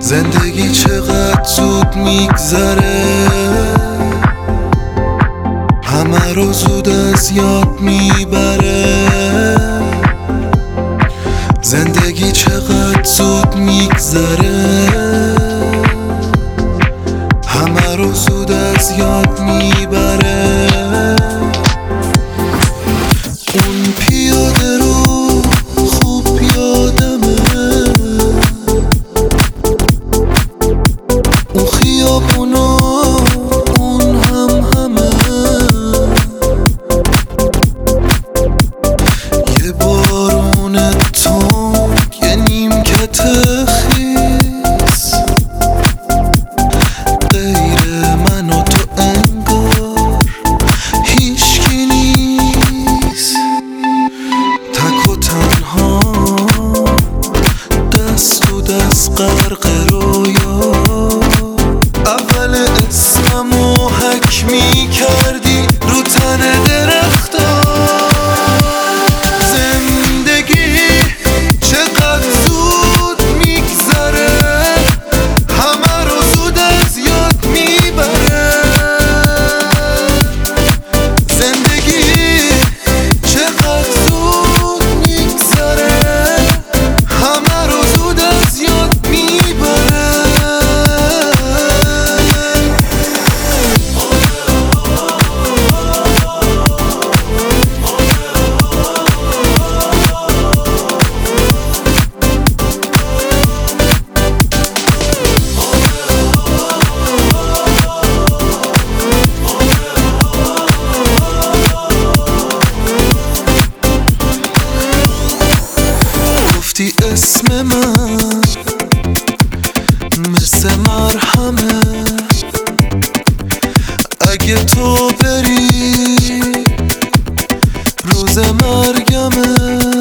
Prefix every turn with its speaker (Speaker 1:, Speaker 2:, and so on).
Speaker 1: زندگی چقدر زود میگذره، همه رو زود از یاد میبره. زندگی چقدر زود میگذره، همه رو زود از یاد میبره. اون پیاده رو خوب یادمه، اون خیابونو اون همه یه بارون تند، یه نیمکت خیس، غیر من و تو انگار هیچکی نیست. تک و تنها دست تو دست غرق رویا، اول اسممو حک میکردی رو تن درختا. زندگی چقدر زود میگذره، همه رو زود از یاد میبره. زندگی چقدر زود میگذره، همه رو زود از یاد میبره. گفتی اسم من مثل مرهمه، اگه تو بری روز مرگمه.